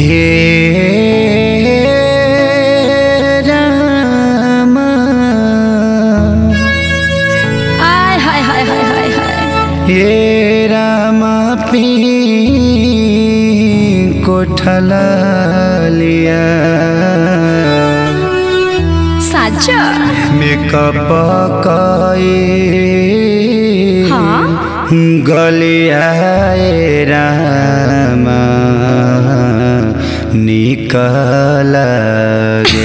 हे राम आय हाय हाय हाय हाय हाय हे राम पी कोठला लिया साचा मेकअप कई हाँ गलिया राम निकल गे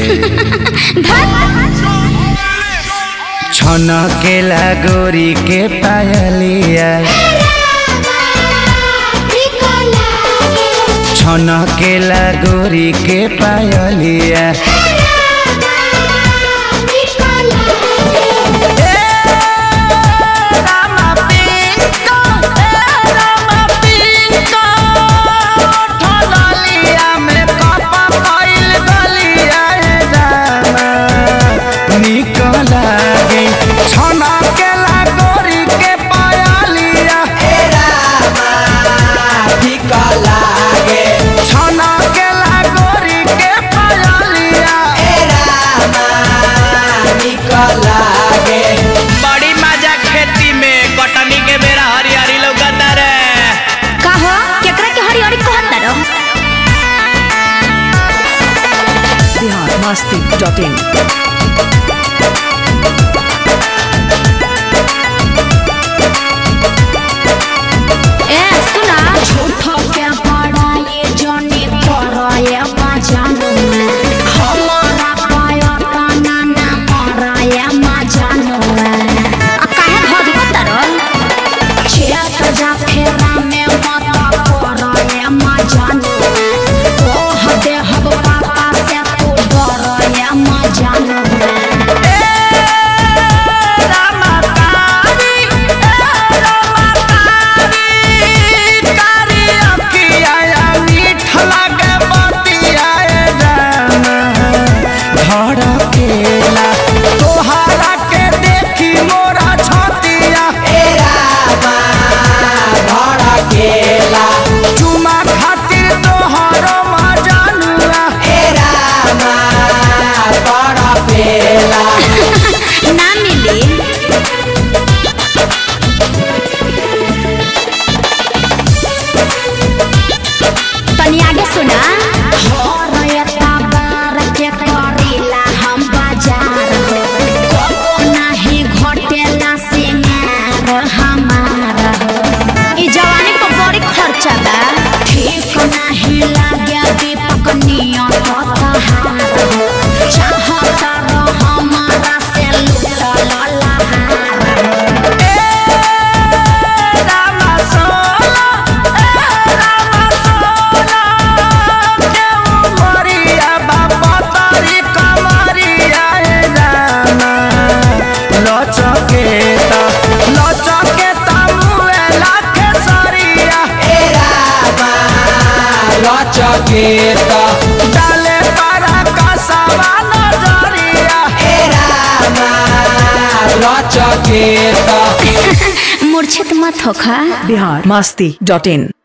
छन केला गोरी के पायलिया छन केला गोरी के पायलिया बड़ी मजा खेती में कटनी के बेरा हरियारी लौकता रे कहो केकरा के हरियारी कहता रो biharmasti.in ए सुना झूठो के बड़ा ये जनी तोरा ये मजानो में हमारा पाया तना ना मारा ये मजानो में काहे भद कतरो चेत जा फेरा में मत करा ये मजानो ओ हदे हब पापा से तू डर ये मजानो में ना मिली तनी आगे सुना के करेला हम बाजार हो कबो नहीं घटेला सिंगार हमारा हो ई जवानी पर बड़ी खर्चा बा ठीक नहीं लागे दीपक नियत तहार हो चाहता रो हमारा से लुटल लहार चकेता डाले पारा का सवाल नजरिया चकेता मूर्छित मत होखा biharmasti.in